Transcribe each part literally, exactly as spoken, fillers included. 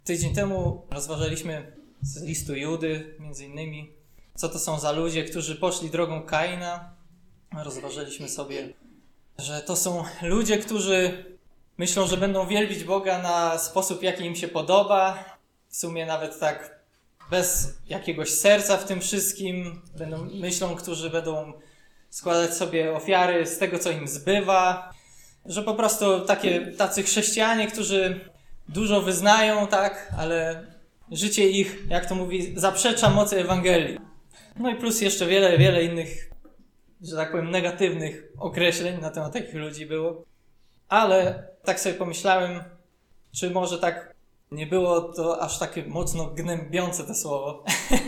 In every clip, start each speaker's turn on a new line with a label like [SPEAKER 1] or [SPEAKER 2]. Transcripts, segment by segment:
[SPEAKER 1] Tydzień temu rozważaliśmy z listu Judy, między innymi, co to są za ludzie, którzy poszli drogą Kaina. Rozważaliśmy sobie, że to są ludzie, którzy myślą, że będą wielbić Boga na sposób, jaki im się podoba. W sumie nawet tak bez jakiegoś serca w tym wszystkim. Będą, myślą, którzy będą składać sobie ofiary z tego, co im zbywa. Że po prostu takie, tacy chrześcijanie, którzy dużo wyznają, tak, ale życie ich, jak to mówi, zaprzecza mocy Ewangelii. No i plus jeszcze wiele, wiele innych, że tak powiem, negatywnych określeń na temat takich ludzi było. Ale tak sobie pomyślałem, czy może tak nie było to aż takie mocno gnębiące to słowo.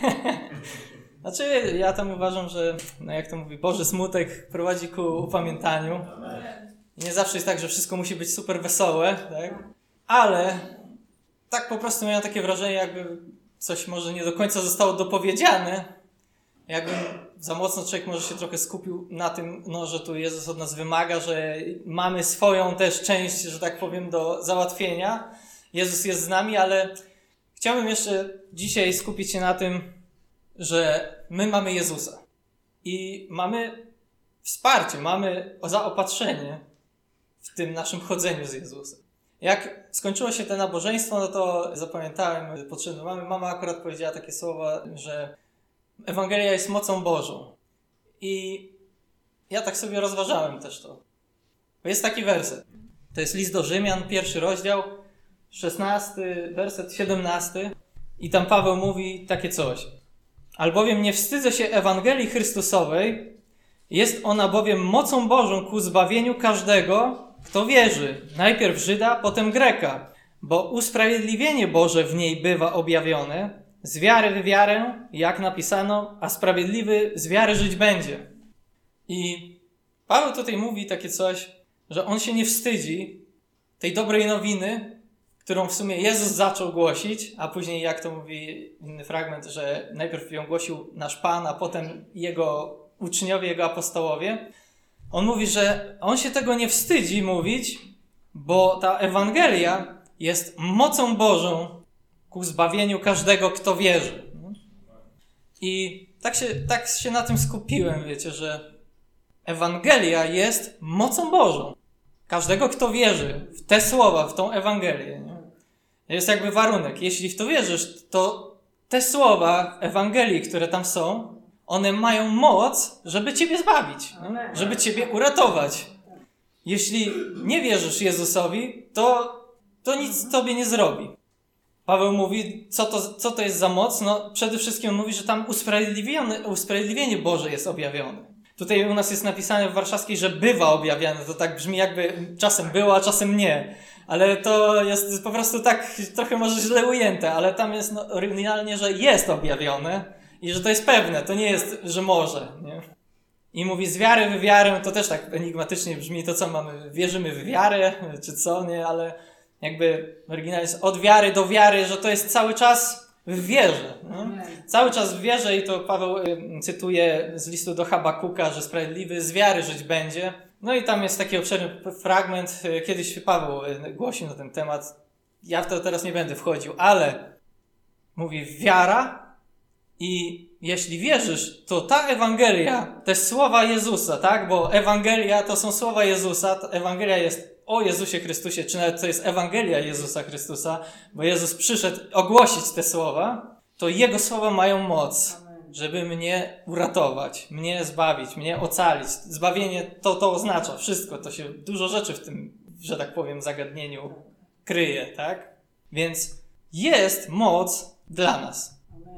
[SPEAKER 1] Znaczy, ja tam uważam, że, no jak to mówi, Boży smutek prowadzi ku upamiętaniu. Nie zawsze jest tak, że wszystko musi być super wesołe, tak? Ale tak po prostu miałem takie wrażenie, jakby coś może nie do końca zostało dopowiedziane. Jakby za mocno człowiek może się trochę skupił na tym, no, że tu Jezus od nas wymaga, że mamy swoją też część, że tak powiem, do załatwienia. Jezus jest z nami, ale chciałbym jeszcze dzisiaj skupić się na tym, że my mamy Jezusa. I mamy wsparcie, mamy zaopatrzenie w tym naszym chodzeniu z Jezusem. Jak skończyło się to nabożeństwo, no to zapamiętałem, podszedłem do mamy. Mama akurat powiedziała takie słowa, że Ewangelia jest mocą Bożą. I ja tak sobie rozważałem też to. Bo jest taki werset. To jest list do Rzymian, pierwszy rozdział, szesnasty, werset siedemnasty. I tam Paweł mówi takie coś. Albowiem nie wstydzę się Ewangelii Chrystusowej, jest ona bowiem mocą Bożą ku zbawieniu każdego, kto wierzy, najpierw Żyda, potem Greka, bo usprawiedliwienie Boże w niej bywa objawione, z wiary w wiarę, jak napisano, a sprawiedliwy z wiary żyć będzie. I Paweł tutaj mówi takie coś, że on się nie wstydzi tej dobrej nowiny, którą w sumie Jezus zaczął głosić, a później, jak to mówi inny fragment, że najpierw ją głosił nasz Pan, a potem jego uczniowie, jego apostołowie. On mówi, że on się tego nie wstydzi mówić, bo ta Ewangelia jest mocą Bożą ku zbawieniu każdego, kto wierzy. I tak się, tak się na tym skupiłem, wiecie, że Ewangelia jest mocą Bożą. Każdego, kto wierzy w te słowa, w tą Ewangelię. Nie? Jest jakby warunek. Jeśli w to wierzysz, to te słowa Ewangelii, które tam są, one mają moc, żeby ciebie zbawić, nie? Żeby ciebie uratować. Jeśli nie wierzysz Jezusowi, to, to nic tobie nie zrobi. Paweł mówi, co to, co to jest za moc? No, przede wszystkim on mówi, że tam usprawiedliwione, usprawiedliwienie Boże jest objawione. Tutaj u nas jest napisane w warszawskiej, że bywa objawiane. To tak brzmi, jakby czasem było, a czasem nie. Ale to jest po prostu tak trochę może źle ujęte, ale tam jest no, oryginalnie, że jest objawione i że to jest pewne. To nie jest, że może. Nie? I mówi z wiary w wiarę, to też tak enigmatycznie brzmi, to co mamy, wierzymy w wiarę, czy co, nie? Ale jakby oryginalnie jest od wiary do wiary, że to jest cały czas w wierze. Nie? Cały czas w wierze i to Paweł y, cytuje z listu do Habakuka, że sprawiedliwy z wiary żyć będzie. No i tam jest taki obszerny fragment, y, kiedyś Paweł y, głosił na ten temat. Ja w to teraz nie będę wchodził, ale mówi wiara i jeśli wierzysz, to ta Ewangelia, te słowa Jezusa, tak? Bo Ewangelia to są słowa Jezusa, ta Ewangelia jest o Jezusie Chrystusie, czy nawet to jest Ewangelia Jezusa Chrystusa, bo Jezus przyszedł ogłosić te słowa, to Jego słowa mają moc, żeby mnie uratować, mnie zbawić, mnie ocalić. Zbawienie to to oznacza wszystko, to się dużo rzeczy w tym, że tak powiem, zagadnieniu kryje, tak? Więc jest moc dla nas.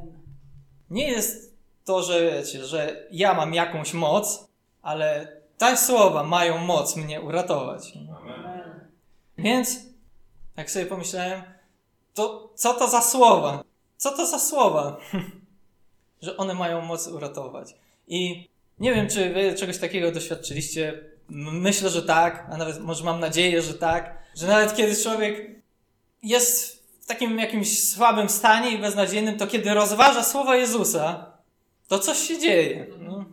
[SPEAKER 1] Nie jest to, że wiecie, że ja mam jakąś moc, ale te słowa mają moc mnie uratować. Amen. Więc, jak sobie pomyślałem, to co to za słowa? Co to za słowa? Że one mają moc uratować. I nie wiem, czy wy czegoś takiego doświadczyliście. Myślę, że tak, a nawet może mam nadzieję, że tak. Że nawet kiedy człowiek jest w takim jakimś słabym stanie i beznadziejnym, to kiedy rozważa słowa Jezusa, to coś się dzieje. No.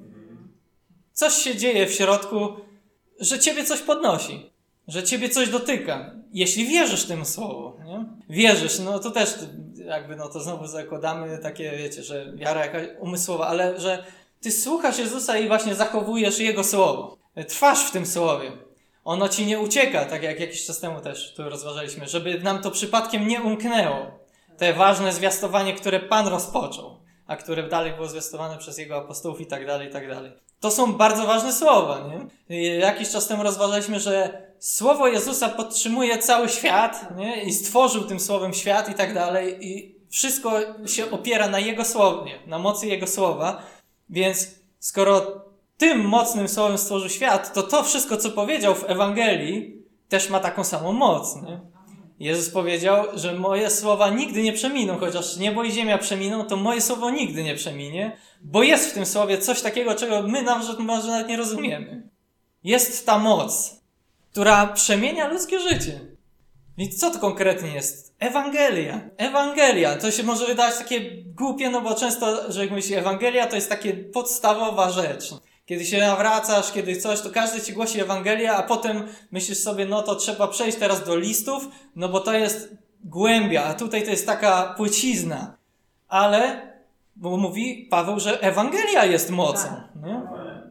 [SPEAKER 1] Coś się dzieje w środku, że ciebie coś podnosi, że ciebie coś dotyka. jeśli wierzysz temu słowu, nie? Wierzysz, no to też jakby, no to znowu zakładamy takie, wiecie, że wiara jakaś umysłowa, ale że ty słuchasz Jezusa i właśnie zachowujesz Jego słowo. Trwasz w tym słowie. Ono ci nie ucieka, tak jak jakiś czas temu też tu rozważaliśmy, żeby nam to przypadkiem nie umknęło. Te ważne zwiastowanie, które Pan rozpoczął, a które dalej było zwiastowane przez Jego apostołów i tak dalej, i tak dalej. To są bardzo ważne słowa, nie? Jakiś czas temu rozważaliśmy, że słowo Jezusa podtrzymuje cały świat, nie? I stworzył tym słowem świat i tak dalej. I wszystko się opiera na Jego słowie, na mocy Jego słowa. Więc skoro tym mocnym słowem stworzył świat, to to wszystko, co powiedział w Ewangelii, też ma taką samą moc, nie? Jezus powiedział, że moje słowa nigdy nie przeminą, chociaż niebo i ziemia przeminą, to moje słowo nigdy nie przeminie, bo jest w tym słowie coś takiego, czego my nawet, może nawet nie rozumiemy. Jest ta moc, która przemienia ludzkie życie. Więc co to konkretnie jest? Ewangelia. Ewangelia. To się może wydawać takie głupie, no bo często, że jak myśli Ewangelia, to jest takie podstawowa rzecz. Kiedy się nawracasz, kiedy coś, to każdy ci głosi Ewangelię, a potem myślisz sobie, no to trzeba przejść teraz do listów, no bo to jest głębia, a tutaj to jest taka płycizna. Ale, bo mówi Paweł, że Ewangelia jest mocą. Nie?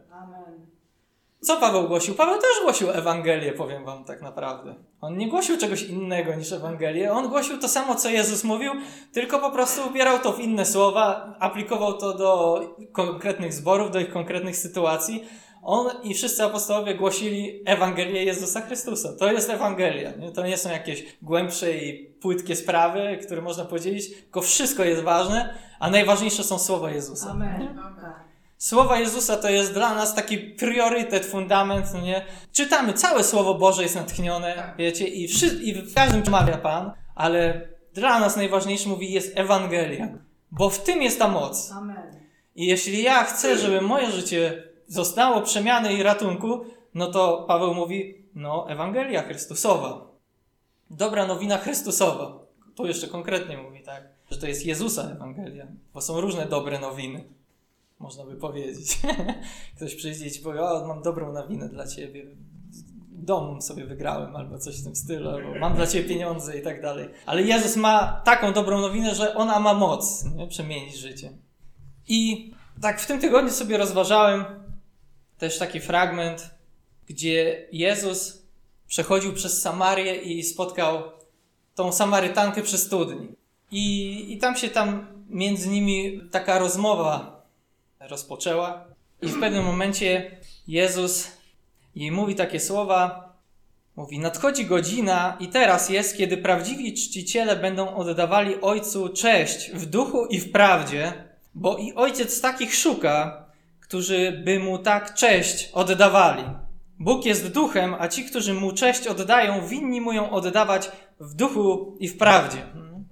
[SPEAKER 1] Co Paweł głosił? Paweł też głosił Ewangelię, powiem wam tak naprawdę. On nie głosił czegoś innego niż Ewangelię. On głosił to samo, co Jezus mówił, tylko po prostu ubierał to w inne słowa, aplikował to do konkretnych zborów, do ich konkretnych sytuacji. On i wszyscy apostołowie głosili Ewangelię Jezusa Chrystusa. To jest Ewangelia. Nie? To nie są jakieś głębsze i płytkie sprawy, które można podzielić, tylko wszystko jest ważne, a najważniejsze są słowa Jezusa.
[SPEAKER 2] Amen.
[SPEAKER 1] Słowa Jezusa to jest dla nas taki priorytet, fundament, no nie? Czytamy, całe Słowo Boże jest natchnione, wiecie, i, wszy- i w każdym przemawia Pan, ale dla nas najważniejsze, mówi, jest Ewangelia, bo w tym jest ta moc.
[SPEAKER 2] Amen.
[SPEAKER 1] I jeśli ja chcę, żeby moje życie zostało przemiany i ratunku, no to Paweł mówi, no Ewangelia Chrystusowa. Dobra nowina Chrystusowa. Tu jeszcze konkretnie mówi, tak, że to jest Jezusa Ewangelia, bo są różne dobre nowiny. Można by powiedzieć. Ktoś przyjdzie i ci powie, o, mam dobrą nowinę dla ciebie. Dom sobie wygrałem, albo coś w tym stylu, albo mam dla ciebie pieniądze i tak dalej. Ale Jezus ma taką dobrą nowinę, że ona ma moc, nie? Przemienić życie. I tak w tym tygodniu sobie rozważałem też taki fragment, gdzie Jezus przechodził przez Samarię i spotkał tą Samarytankę przy studni. I, i tam się tam między nimi taka rozmowa rozpoczęła i w pewnym momencie Jezus jej mówi takie słowa, mówi, nadchodzi godzina i teraz jest, kiedy prawdziwi czciciele będą oddawali Ojcu cześć w duchu i w prawdzie, bo i Ojciec takich szuka, którzy by Mu tak cześć oddawali. Bóg jest duchem, a ci, którzy Mu cześć oddają, winni Mu ją oddawać w duchu i w prawdzie.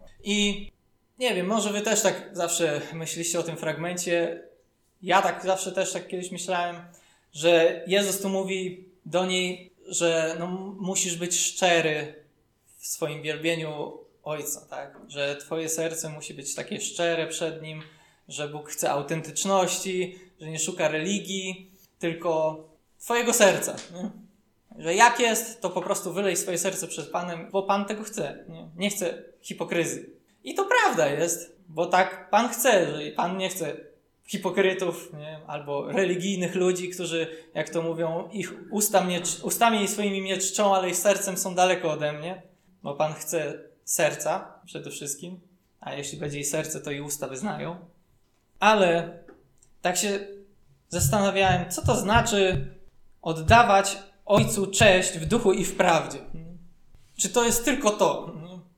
[SPEAKER 1] I nie wiem, może wy też tak zawsze myśliście o tym fragmencie. Ja tak zawsze też tak kiedyś myślałem, że Jezus tu mówi do niej, że no, musisz być szczery w swoim wielbieniu Ojca, tak? Że twoje serce musi być takie szczere przed Nim, że Bóg chce autentyczności, że nie szuka religii, tylko twojego serca. Nie? Że jak jest, to po prostu wylej swoje serce przed Panem, bo Pan tego chce. Nie, nie chce hipokryzji. I to prawda jest, bo tak Pan chce, że Pan nie chce hipokrytów, nie? Albo religijnych ludzi, którzy, jak to mówią, ich usta mnie, ustami swoimi mnie czczą, ale ich sercem są daleko ode mnie, bo Pan chce serca przede wszystkim, a jeśli będzie i serce, to i usta wyznają. Ale tak się zastanawiałem, co to znaczy oddawać Ojcu cześć w duchu i w prawdzie. Czy to jest tylko to?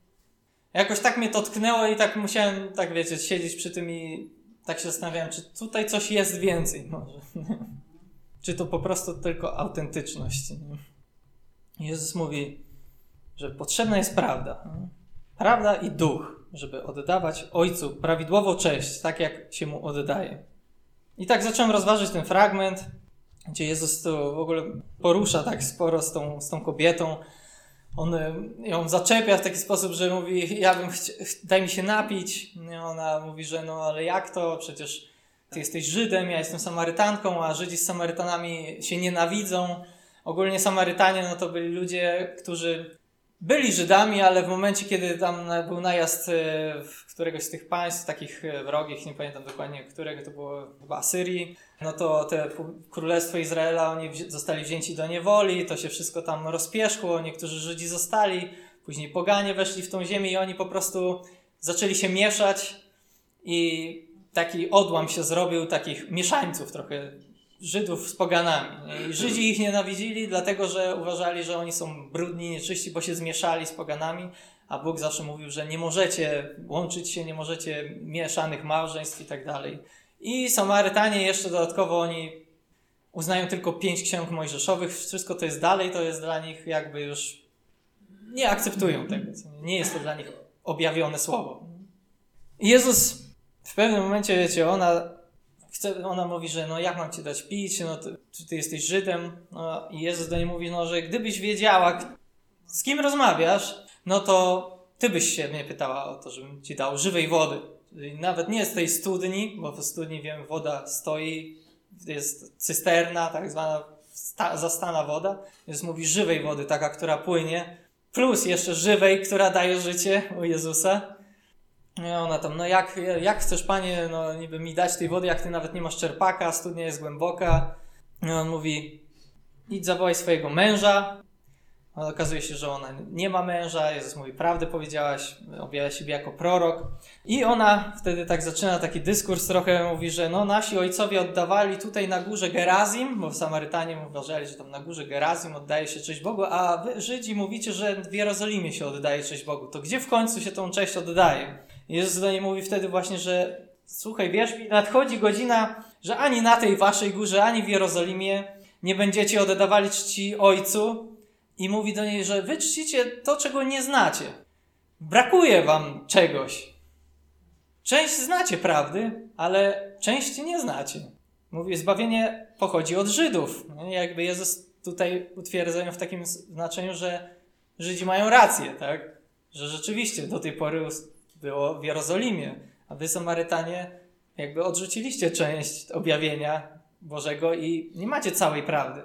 [SPEAKER 1] Jakoś tak mnie to tknęło i tak musiałem, tak wiecie, siedzieć przy tym i tak się zastanawiałem, czy tutaj coś jest więcej może. Czy to po prostu tylko autentyczność. Jezus mówi, że potrzebna jest prawda. Prawda i duch, żeby oddawać Ojcu prawidłowo cześć, tak jak się Mu oddaje. I tak zacząłem rozważyć ten fragment, gdzie Jezus to w ogóle porusza tak sporo z tą, z tą kobietą. On ją zaczepia w taki sposób, że mówi, ja bym chci- daj mi się napić. I ona mówi, że no ale jak to? Przecież ty jesteś Żydem, ja jestem Samarytanką, a Żydzi z Samarytanami się nienawidzą. Ogólnie Samarytanie no to byli ludzie, którzy byli Żydami, ale w momencie, kiedy tam był najazd w któregoś z tych państw, takich wrogich, nie pamiętam dokładnie którego, to było chyba Asyrii, no to te Królestwo Izraela, oni zostali wzięci do niewoli, to się wszystko tam rozpierzchło, niektórzy Żydzi zostali, później poganie weszli w tą ziemię i oni po prostu zaczęli się mieszać i taki odłam się zrobił takich mieszańców trochę, Żydów z poganami. I Żydzi ich nienawidzili, dlatego że uważali, że oni są brudni, nieczyści, bo się zmieszali z poganami, a Bóg zawsze mówił, że nie możecie łączyć się, nie możecie mieszanych małżeństw i tak dalej. I Samarytanie jeszcze dodatkowo oni uznają tylko pięć ksiąg mojżeszowych, wszystko to jest dalej, to jest dla nich jakby już nie akceptują tego. Nie jest to dla nich objawione słowo. I Jezus w pewnym momencie, wiecie, ona Chce, ona mówi, że no jak mam ci dać pić, no to, czy ty jesteś Żydem? No, i Jezus do niej mówi, no że gdybyś wiedziała, z kim rozmawiasz, no to ty byś się mnie pytała o to, żebym ci dał żywej wody. Czyli nawet nie z tej studni, bo w studni, wiem, woda stoi, jest cysterna, tak zwana sta, zastana woda. Jezus mówi żywej wody, taka, która płynie, plus jeszcze żywej, która daje życie u Jezusa. I ona tam, no jak, jak chcesz, Panie, no niby mi dać tej wody, jak ty nawet nie masz czerpaka, studnia jest głęboka. I on mówi, idź zawołaj swojego męża. A okazuje się, że ona nie ma męża. Jezus mówi, prawdę powiedziałaś, objawia siebie jako prorok. I ona wtedy tak zaczyna taki dyskurs trochę, mówi, że no nasi ojcowie oddawali tutaj na górze Gerazim, bo Samarytanie uważali, że tam na górze Gerazim oddaje się cześć Bogu, a wy Żydzi mówicie, że w Jerozolimie się oddaje cześć Bogu. To gdzie w końcu się tą cześć oddaje? Jezus do niej mówi wtedy właśnie, że słuchaj, wierz mi, nadchodzi godzina, że ani na tej waszej górze, ani w Jerozolimie nie będziecie oddawali czci Ojcu. I mówi do niej, że wy czcicie to, czego nie znacie. Brakuje wam czegoś. Część znacie prawdy, ale części nie znacie. Mówi, zbawienie pochodzi od Żydów. Jakby Jezus tutaj utwierdza ją w takim znaczeniu, że Żydzi mają rację, tak? Że rzeczywiście do tej pory było w Jerozolimie, a wy, Samarytanie, jakby odrzuciliście część objawienia Bożego i nie macie całej prawdy.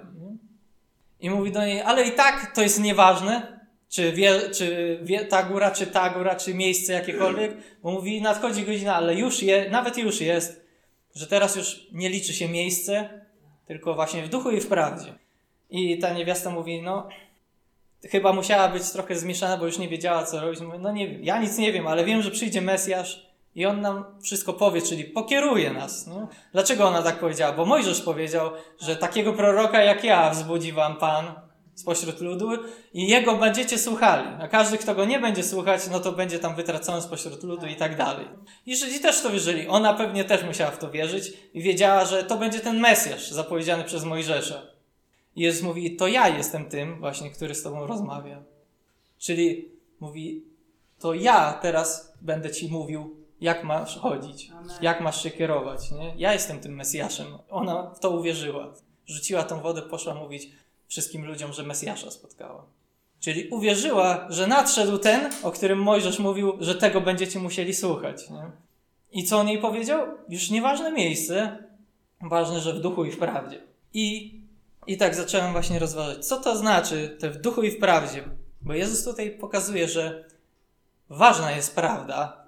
[SPEAKER 1] I mówi do niej, ale i tak to jest nieważne, czy, wie, czy wie, ta góra, czy ta góra, czy miejsce jakiekolwiek, bo mówi, nadchodzi godzina, ale już je, nawet już jest, że teraz już nie liczy się miejsce, tylko właśnie w duchu i w prawdzie. I ta niewiasta mówi, no chyba musiała być trochę zmieszana, bo już nie wiedziała, co robić. Mówi, no nie wiem, ja nic nie wiem, ale wiem, że przyjdzie Mesjasz i on nam wszystko powie, czyli pokieruje nas. Nie? Dlaczego ona tak powiedziała? Bo Mojżesz powiedział, że takiego proroka jak ja wzbudzi wam Pan spośród ludu i jego będziecie słuchali. A każdy, kto go nie będzie słuchać, no to będzie tam wytracony spośród ludu i tak dalej. I Żydzi też w to wierzyli. Ona pewnie też musiała w to wierzyć i wiedziała, że to będzie ten Mesjasz zapowiedziany przez Mojżesza. I Jezus mówi, to ja jestem tym właśnie, który z tobą rozmawia. Czyli mówi, to ja teraz będę ci mówił, jak masz chodzić, Amen. Jak masz się kierować. Nie? Ja jestem tym Mesjaszem. Ona w to uwierzyła. Rzuciła tą wodę, poszła mówić wszystkim ludziom, że Mesjasza spotkała. Czyli uwierzyła, że nadszedł ten, o którym Mojżesz mówił, że tego będziecie musieli słuchać. Nie? I co on jej powiedział? Już nieważne miejsce, ważne, że w duchu i w prawdzie. I, i tak zacząłem właśnie rozważać, co to znaczy te w duchu i w prawdzie. Bo Jezus tutaj pokazuje, że ważna jest prawda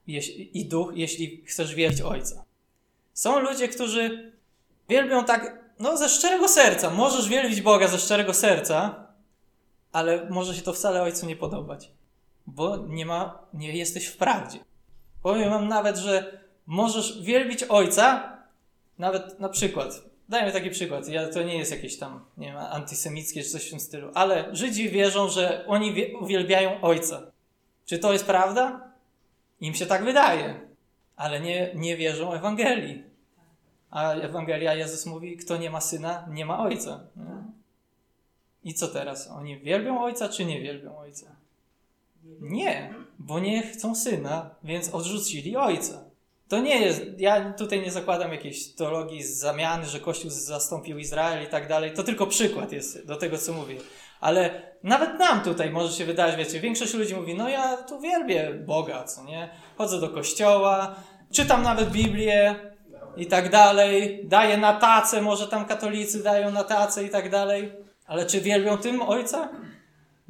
[SPEAKER 1] i duch, jeśli chcesz wielbić Ojca. Są ludzie, którzy wielbią tak, no ze szczerego serca. Możesz wielbić Boga ze szczerego serca, ale może się to wcale Ojcu nie podobać, bo nie ma, nie jesteś w prawdzie. Powiem wam nawet, że możesz wielbić Ojca, nawet na przykład, dajmy taki przykład, ja, to nie jest jakieś tam, nie wiem, antysemickie czy coś w tym stylu, ale Żydzi wierzą, że oni wie, uwielbiają Ojca. Czy to jest prawda? Im się tak wydaje, ale nie, nie wierzą Ewangelii. A Ewangelia, Jezus mówi, kto nie ma Syna, nie ma Ojca. Nie? I co teraz? Oni wielbią Ojca, czy nie wielbią Ojca? Nie, bo nie chcą Syna, więc odrzucili Ojca. To nie jest, ja tutaj nie zakładam jakiejś teologii z zamiany, że Kościół zastąpił Izrael i tak dalej. To tylko przykład jest do tego, co mówię. Ale nawet nam tutaj może się wydawać, wiecie, większość ludzi mówi, no ja tu wielbię Boga, co nie? Chodzę do kościoła, czytam nawet Biblię i tak dalej, daję na tacę, może tam katolicy dają na tacę i tak dalej. Ale czy wielbią tym Ojca?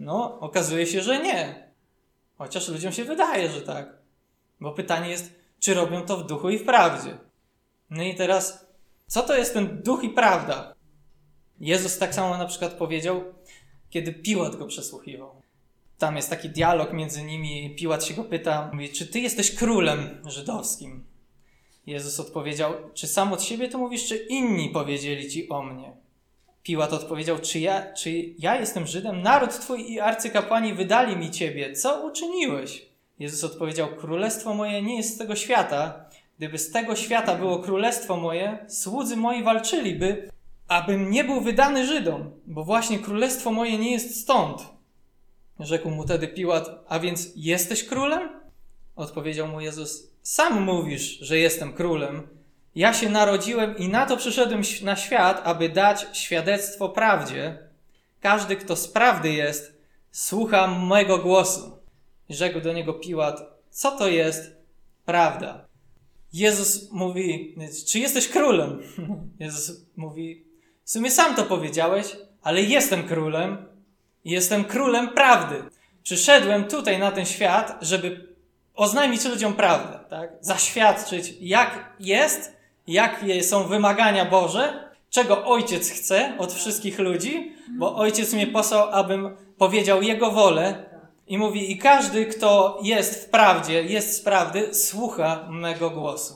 [SPEAKER 1] No, okazuje się, że nie. Chociaż ludziom się wydaje, że tak. Bo pytanie jest, czy robią to w duchu i w prawdzie. No i teraz, co to jest ten duch i prawda? Jezus tak samo na przykład powiedział, kiedy Piłat go przesłuchiwał. Tam jest taki dialog między nimi. Piłat się go pyta, mówi, czy ty jesteś królem żydowskim? Jezus odpowiedział, czy sam od siebie to mówisz, czy inni powiedzieli ci o mnie? Piłat odpowiedział, czy ja, czy ja jestem Żydem? Naród twój i arcykapłani wydali mi ciebie. Co uczyniłeś? Jezus odpowiedział, królestwo moje nie jest z tego świata. Gdyby z tego świata było królestwo moje, słudzy moi walczyliby, abym nie był wydany Żydom, bo właśnie królestwo moje nie jest stąd. Rzekł mu wtedy Piłat, a więc jesteś królem? Odpowiedział mu Jezus, sam mówisz, że jestem królem. Ja się narodziłem i na to przyszedłem na świat, aby dać świadectwo prawdzie. Każdy, kto z prawdy jest, słucha mojego głosu. Rzekł do niego Piłat, co to jest prawda? Jezus mówi, czy jesteś królem? Jezus mówi, w sumie sam to powiedziałeś, ale jestem królem i jestem królem prawdy. Przyszedłem tutaj na ten świat, żeby oznajmić ludziom prawdę, tak? Zaświadczyć, jak jest, jakie są wymagania Boże, czego Ojciec chce od wszystkich ludzi, bo Ojciec mnie posłał, abym powiedział Jego wolę i mówi, i każdy, kto jest w prawdzie, jest z prawdy, słucha mego głosu.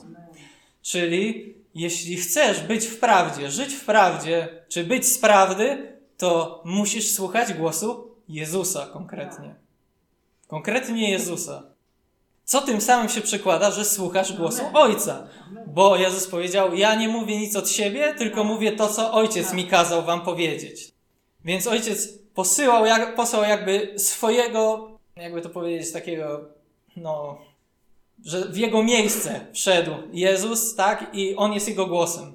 [SPEAKER 1] Czyli jeśli chcesz być w prawdzie, żyć w prawdzie, czy być z prawdy, to musisz słuchać głosu Jezusa konkretnie. Konkretnie Jezusa. Co tym samym się przekłada, że słuchasz głosu Ojca. Bo Jezus powiedział, ja nie mówię nic od siebie, tylko mówię to, co Ojciec mi kazał wam powiedzieć. Więc Ojciec posyłał, jak, posłał jakby swojego, jakby to powiedzieć, takiego, no, że w jego miejsce wszedł Jezus, tak, i On jest Jego głosem.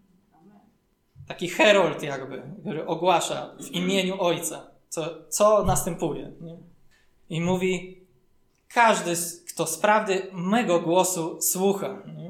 [SPEAKER 1] Taki herold jakby, który ogłasza w imieniu Ojca, co, co następuje. Nie? I mówi, każdy, kto z prawdy mego głosu słucha. Nie?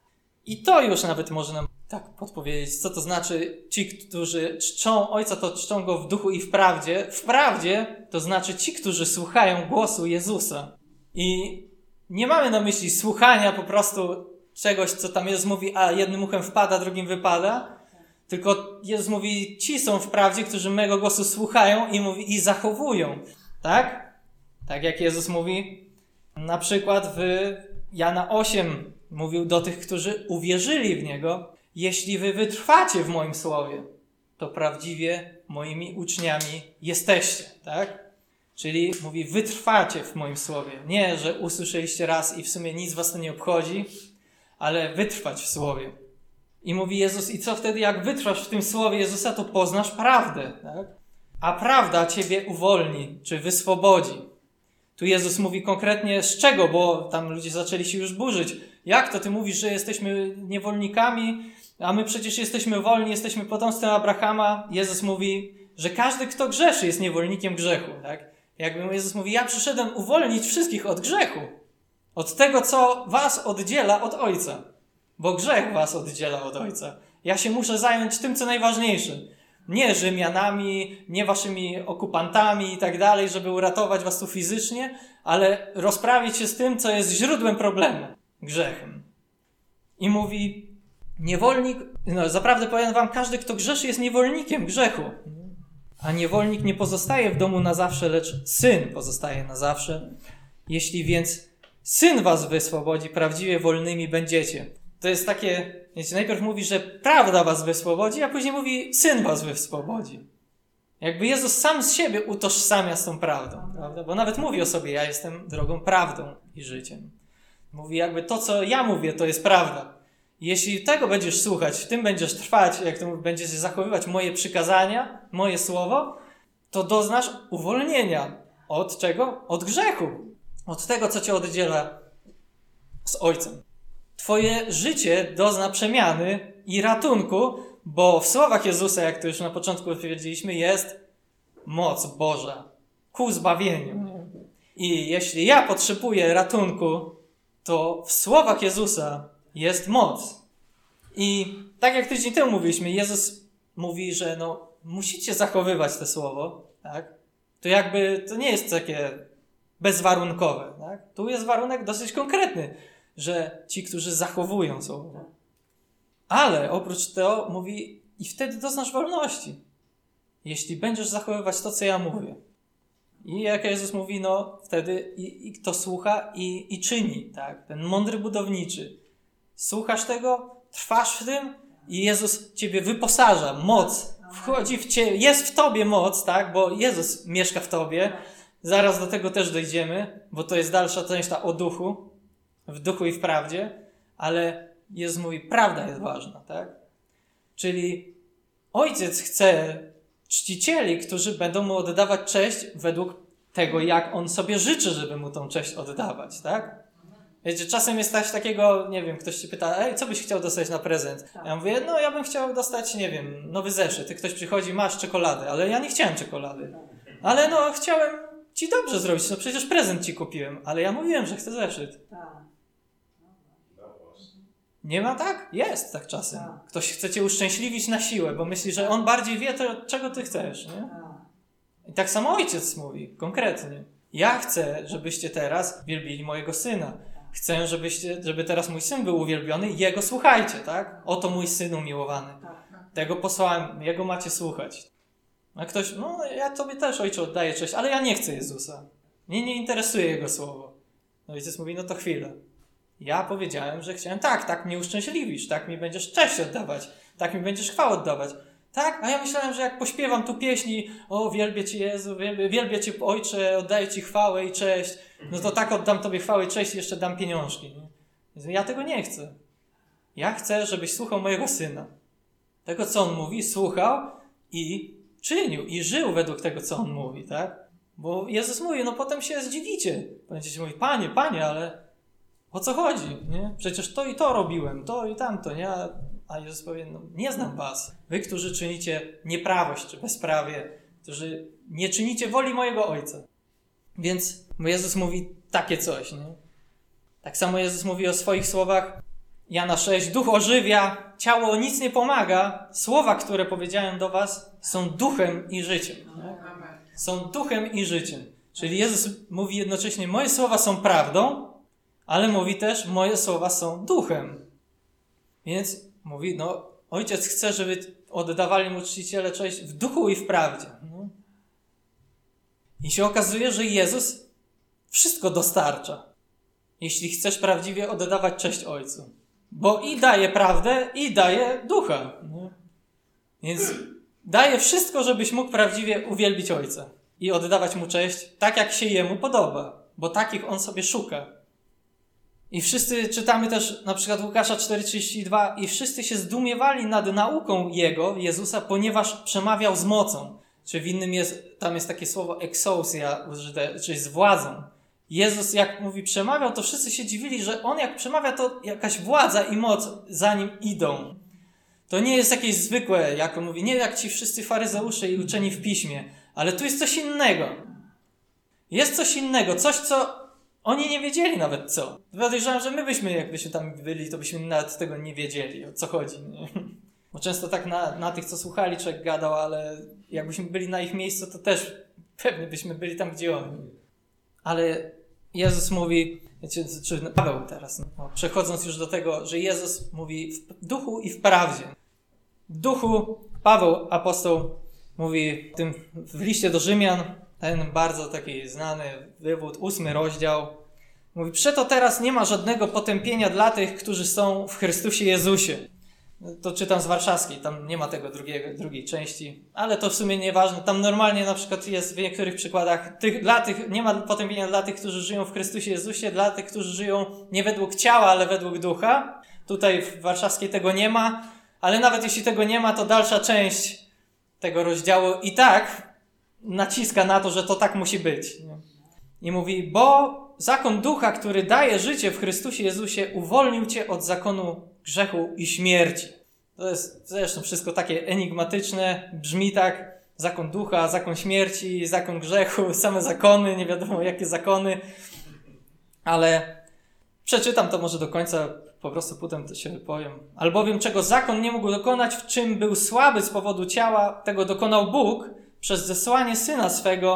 [SPEAKER 1] I to już nawet może nam tak podpowiedzieć, co to znaczy ci, którzy czczą Ojca, to czczą Go w duchu i w prawdzie. W prawdzie to znaczy ci, którzy słuchają głosu Jezusa. I nie mamy na myśli słuchania po prostu czegoś, co tam Jezus mówi, a jednym uchem wpada, drugim wypada. Tylko Jezus mówi, ci są w prawdzie, którzy mego głosu słuchają i mówi i zachowują. Tak? Tak jak Jezus mówi na przykład w Jana osiem mówił do tych, którzy uwierzyli w Niego, jeśli wy wytrwacie w moim słowie, to prawdziwie moimi uczniami jesteście. Tak? Czyli mówi, wytrwacie w moim słowie. Nie, że usłyszeliście raz i w sumie nic was to nie obchodzi, ale wytrwać w słowie. I mówi Jezus, i co wtedy, jak wytrwasz w tym słowie Jezusa, to poznasz prawdę. Tak? A prawda ciebie uwolni, czy wyswobodzi. Tu Jezus mówi konkretnie z czego, bo tam ludzie zaczęli się już burzyć. Jak to ty mówisz, że jesteśmy niewolnikami, a my przecież jesteśmy wolni, jesteśmy potomstwem Abrahama. Jezus mówi, że każdy, kto grzeszy, jest niewolnikiem grzechu. Tak? Jakby Jezus mówi, ja przyszedłem uwolnić wszystkich od grzechu. Od tego, co was oddziela od Ojca. Bo grzech was oddziela od Ojca. Ja się muszę zająć tym, co najważniejsze. Nie Rzymianami, nie waszymi okupantami i tak dalej, żeby uratować was tu fizycznie, ale rozprawić się z tym, co jest źródłem problemu. Grzechem. I mówi, niewolnik, no zaprawdę powiem wam, każdy, kto grzeszy, jest niewolnikiem grzechu. A niewolnik nie pozostaje w domu na zawsze, lecz syn pozostaje na zawsze. Jeśli więc syn was wyswobodzi, prawdziwie wolnymi będziecie. To jest takie, wiecie, najpierw mówi, że prawda was wyswobodzi, a później mówi, syn was wyswobodzi. Jakby Jezus sam z siebie utożsamia z tą prawdą, prawda? Bo nawet mówi o sobie, ja jestem drogą, prawdą i życiem. Mówi jakby to, co ja mówię, to jest prawda. Jeśli tego będziesz słuchać, w tym będziesz trwać, jak to mówię, będziesz zachowywać moje przykazania, moje słowo, to doznasz uwolnienia. Od czego? Od grzechu. Od tego, co cię oddziela z Ojcem. Twoje życie dozna przemiany i ratunku, bo w słowach Jezusa, jak to już na początku powiedzieliśmy, jest moc Boża ku zbawieniu. I jeśli ja potrzebuję ratunku, to w słowach Jezusa jest moc. I tak jak tydzień temu mówiliśmy, Jezus mówi, że no, musicie zachowywać to słowo, tak? to jakby to nie jest takie bezwarunkowe. Tak? Tu jest warunek dosyć konkretny, że ci, którzy zachowują słowo. Ale oprócz tego mówi, i wtedy doznasz wolności, jeśli będziesz zachowywać to, co ja mówię. I jak Jezus mówi, no wtedy i, i kto słucha i, i czyni, tak? Ten mądry budowniczy. Słuchasz tego, trwasz w tym i Jezus ciebie wyposaża, moc wchodzi w ciebie, jest w tobie moc, tak? Bo Jezus mieszka w tobie. Zaraz do tego też dojdziemy, bo to jest dalsza część ta o duchu, w duchu i w prawdzie, ale Jezus mówi, prawda jest ważna, tak? Czyli Ojciec chce czcicieli, którzy będą mu oddawać cześć według tego, jak on sobie życzy, żeby mu tą cześć oddawać, tak? Wiecie, czasem jest coś takiego, nie wiem, ktoś się pyta, ej, co byś chciał dostać na prezent? Ja mówię, no ja bym chciał dostać, nie wiem, nowy zeszyt. I ktoś przychodzi, masz czekoladę, ale ja nie chciałem czekolady. Ale no, chciałem ci dobrze zrobić, no przecież prezent ci kupiłem, ale ja mówiłem, że chcę zeszyt. Nie ma tak? Jest tak czasem. Ktoś chce cię uszczęśliwić na siłę, bo myśli, że on bardziej wie, to, czego ty chcesz, nie? I tak samo Ojciec mówi, konkretnie. Ja chcę, żebyście teraz wielbili mojego Syna. Chcę, żebyście, żeby teraz mój Syn był uwielbiony, Jego słuchajcie, tak? Oto mój Syn umiłowany. Tego posłałem, Jego macie słuchać. A ktoś, no ja tobie też, Ojcze, oddaję cześć, ale ja nie chcę Jezusa. Mnie nie interesuje Jego słowo. No Ojciec mówi, no to chwilę. Ja powiedziałem, że chciałem, tak, tak mnie uszczęśliwisz, tak mi będziesz cześć oddawać, tak mi będziesz chwałę oddawać. Tak? A ja myślałem, że jak pośpiewam tu pieśni, o wielbię Ci Jezu, wielbię, wielbię Cię Ojcze, oddaję Ci chwałę i cześć, no to tak oddam Tobie chwałę i cześć i jeszcze dam pieniążki. Nie? Ja tego nie chcę. Ja chcę, żebyś słuchał mojego Syna. Tego, co On mówi, słuchał i czynił, i żył według tego, co On mówi, tak? Bo Jezus mówi, no potem się zdziwicie. Będziecie mówić, Panie, Panie, ale o co chodzi, nie? Przecież to i to robiłem, to i tamto, nie? A, a Jezus powie, no nie znam was. Wy, którzy czynicie nieprawość czy bezprawie, którzy nie czynicie woli mojego Ojca. Więc Jezus mówi takie coś, nie? Tak samo Jezus mówi o swoich słowach, Jana sześć, duch ożywia, ciało nic nie pomaga. Słowa, które powiedziałem do was, są duchem i życiem. Nie? Są duchem i życiem. Czyli Jezus mówi jednocześnie, moje słowa są prawdą, ale mówi też, moje słowa są duchem. Więc mówi, no, Ojciec chce, żeby oddawali mu czciciele cześć w duchu i w prawdzie. No. I się okazuje, że Jezus wszystko dostarcza, jeśli chcesz prawdziwie oddawać cześć Ojcu. Bo i daje prawdę, i daje ducha. No. Więc daje wszystko, żebyś mógł prawdziwie uwielbić Ojca i oddawać mu cześć tak, jak się Jemu podoba, bo takich On sobie szuka. I wszyscy czytamy też na przykład Łukasza cztery trzydzieści dwa i wszyscy się zdumiewali nad nauką Jego, Jezusa, ponieważ przemawiał z mocą. Czy w innym jest, tam jest takie słowo exousia, czyli z władzą. Jezus jak mówi przemawiał, to wszyscy się dziwili, że On jak przemawia, to jakaś władza i moc za Nim idą. To nie jest jakieś zwykłe, jak On mówi, nie jak ci wszyscy faryzeusze i uczeni w piśmie, ale tu jest coś innego. Jest coś innego, coś co oni nie wiedzieli nawet co. Podejrzewam, że my byśmy, jakbyśmy tam byli, to byśmy nawet tego nie wiedzieli, o co chodzi. Nie? Bo często tak na, na tych, co słuchali, człowiek gadał, ale jakbyśmy byli na ich miejscu, to też pewnie byśmy byli tam, gdzie oni. Ale Jezus mówi, wiecie, czy Paweł teraz, no, przechodząc już do tego, że Jezus mówi w duchu i w prawdzie. W duchu Paweł, apostoł, mówi w tym w liście do Rzymian, ten bardzo taki znany wywód, ósmy rozdział. Mówi, przeto teraz nie ma żadnego potępienia dla tych, którzy są w Chrystusie Jezusie. To czytam z warszawskiej, tam nie ma tego drugiego, drugiej części, ale to w sumie nieważne. Tam normalnie na przykład jest w niektórych przykładach, tych, dla tych, nie ma potępienia dla tych, którzy żyją w Chrystusie Jezusie, dla tych, którzy żyją nie według ciała, ale według ducha. Tutaj w warszawskiej tego nie ma, ale nawet jeśli tego nie ma, to dalsza część tego rozdziału i tak naciska na to, że to tak musi być. I mówi, bo zakon ducha, który daje życie w Chrystusie Jezusie, uwolnił cię od zakonu grzechu i śmierci. To jest zresztą wszystko takie enigmatyczne, brzmi tak, zakon ducha, zakon śmierci, zakon grzechu, same zakony, nie wiadomo jakie zakony, ale przeczytam to może do końca, po prostu potem to się wypowiem. Albowiem czego zakon nie mógł dokonać, w czym był słaby z powodu ciała, tego dokonał Bóg, przez zesłanie Syna swego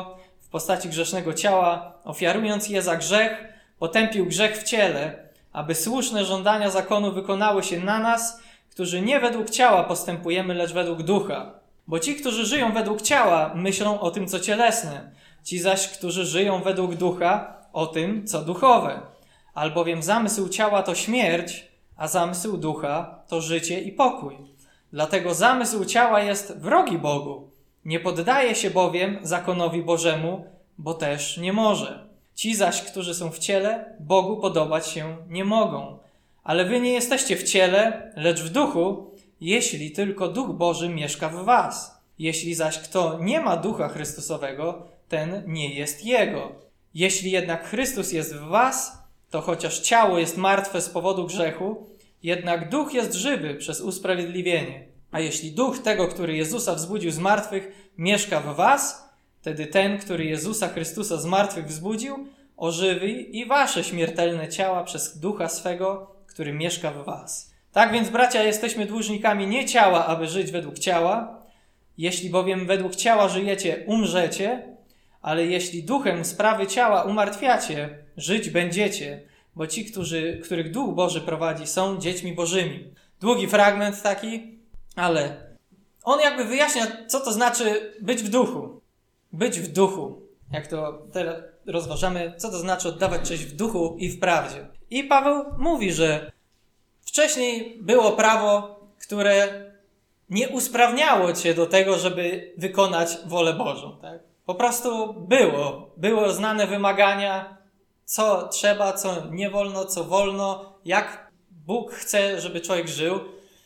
[SPEAKER 1] w postaci grzesznego ciała, ofiarując je za grzech, potępił grzech w ciele, aby słuszne żądania zakonu wykonały się na nas, którzy nie według ciała postępujemy, lecz według ducha. Bo ci, którzy żyją według ciała, myślą o tym, co cielesne. Ci zaś, którzy żyją według ducha, o tym, co duchowe. Albowiem zamysł ciała to śmierć, a zamysł ducha to życie i pokój. Dlatego zamysł ciała jest wrogi Bogu. Nie poddaje się bowiem zakonowi Bożemu, bo też nie może. Ci zaś, którzy są w ciele, Bogu podobać się nie mogą. Ale wy nie jesteście w ciele, lecz w duchu, jeśli tylko Duch Boży mieszka w was. Jeśli zaś kto nie ma Ducha Chrystusowego, ten nie jest Jego. Jeśli jednak Chrystus jest w was, to chociaż ciało jest martwe z powodu grzechu, jednak Duch jest żywy przez usprawiedliwienie. A jeśli Duch tego, który Jezusa wzbudził z martwych, mieszka w was, wtedy ten, który Jezusa Chrystusa z martwych wzbudził, ożywi i wasze śmiertelne ciała przez Ducha swego, który mieszka w was. Tak więc, bracia, jesteśmy dłużnikami nie ciała, aby żyć według ciała. Jeśli bowiem według ciała żyjecie, umrzecie, ale jeśli duchem sprawy ciała umartwiacie, żyć będziecie, bo ci, którzy, których Duch Boży prowadzi, są dziećmi Bożymi. Długi fragment taki, ale on jakby wyjaśnia, co to znaczy być w duchu. Być w duchu. Jak to teraz rozważamy, co to znaczy oddawać cześć w duchu i w prawdzie. I Paweł mówi, że wcześniej było prawo, które nie usprawniało cię do tego, żeby wykonać wolę Bożą. Tak? Po prostu było. Były znane wymagania, co trzeba, co nie wolno, co wolno, jak Bóg chce, żeby człowiek żył,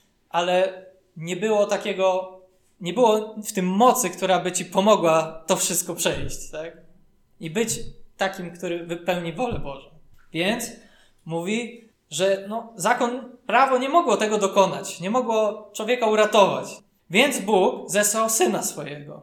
[SPEAKER 1] ale nie było takiego, nie było w tym mocy, która by ci pomogła to wszystko przejść, tak? I być takim, który wypełni wolę Bożą. Więc mówi, że no, zakon, prawo nie mogło tego dokonać, nie mogło człowieka uratować. Więc Bóg zesłał Syna swojego.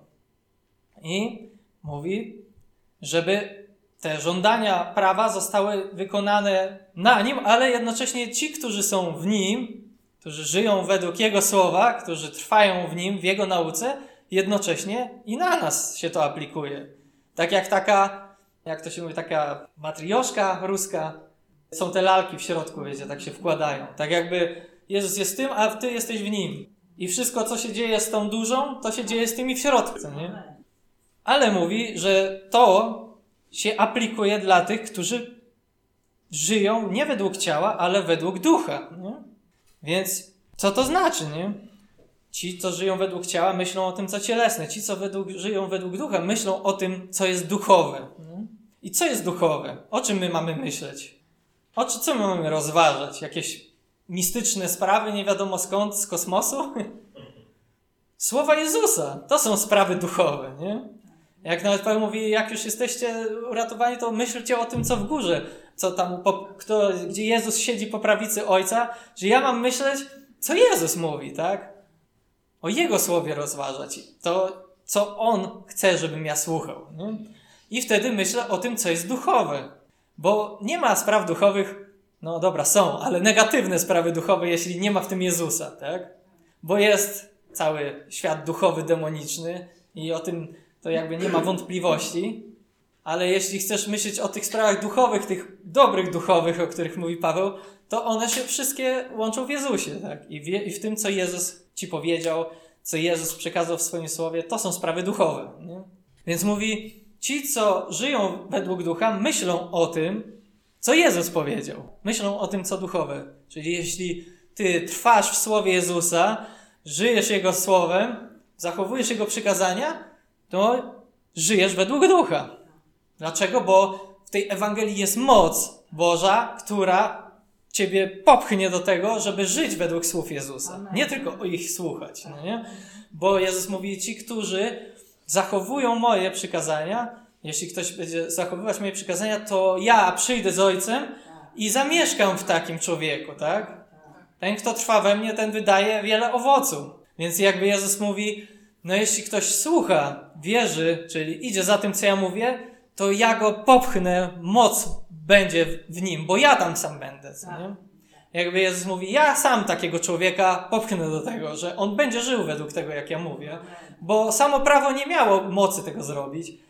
[SPEAKER 1] I mówi, żeby te żądania prawa zostały wykonane na Nim, ale jednocześnie ci, którzy są w Nim, którzy żyją według Jego słowa, którzy trwają w Nim, w Jego nauce, jednocześnie i na nas się to aplikuje. Tak jak taka, jak to się mówi, taka matrioszka ruska, są te lalki w środku, wiecie, tak się wkładają. Tak jakby Jezus jest tym, a ty jesteś w Nim. I wszystko, co się dzieje z tą dużą, to się dzieje z tymi w środku, nie? Ale mówi, że to się aplikuje dla tych, którzy żyją nie według ciała, ale według ducha, nie? Więc co to znaczy, nie? Ci, co żyją według ciała, myślą o tym, co cielesne. Ci, co według, żyją według ducha, myślą o tym, co jest duchowe. Nie? I co jest duchowe? O czym my mamy myśleć? O czym, co my mamy rozważać? Jakieś mistyczne sprawy, nie wiadomo skąd, z kosmosu? Słowa Jezusa, to są sprawy duchowe, nie? Jak nawet Paweł mówi, jak już jesteście uratowani, to myślcie o tym, co w górze. Co tam, po, kto, gdzie Jezus siedzi po prawicy Ojca, że ja mam myśleć, co Jezus mówi, tak? O Jego słowie rozważać. To, co On chce, żebym ja słuchał. Nie? I wtedy myślę o tym, co jest duchowe. Bo nie ma spraw duchowych, no dobra, są, ale negatywne sprawy duchowe, jeśli nie ma w tym Jezusa, tak? Bo jest cały świat duchowy, demoniczny i o tym to jakby nie ma wątpliwości. Ale jeśli chcesz myśleć o tych sprawach duchowych, tych dobrych duchowych, o których mówi Paweł, to one się wszystkie łączą w Jezusie, tak? I w, I w tym, co Jezus ci powiedział, co Jezus przekazał w swoim słowie, to są sprawy duchowe, nie? Więc mówi, ci, co żyją według ducha, myślą o tym, co Jezus powiedział. Myślą o tym, co duchowe. Czyli jeśli ty trwasz w słowie Jezusa, żyjesz Jego słowem, zachowujesz Jego przykazania, to żyjesz według ducha. Dlaczego? Bo w tej Ewangelii jest moc Boża, która ciebie popchnie do tego, żeby żyć według słów Jezusa. Nie tylko o ich słuchać. No nie? Bo Jezus mówi, ci, którzy zachowują moje przykazania, jeśli ktoś będzie zachowywać moje przykazania, to ja przyjdę z Ojcem i zamieszkam w takim człowieku, tak? Ten, kto trwa we mnie, ten wydaje wiele owoców. Więc jakby Jezus mówi, no jeśli ktoś słucha, wierzy, czyli idzie za tym, co ja mówię, to ja go popchnę, moc będzie w nim, bo ja tam sam będę. Co nie? Jakby Jezus mówi, ja sam takiego człowieka popchnę do tego, że on będzie żył według tego, jak ja mówię, bo samo prawo nie miało mocy tego zrobić,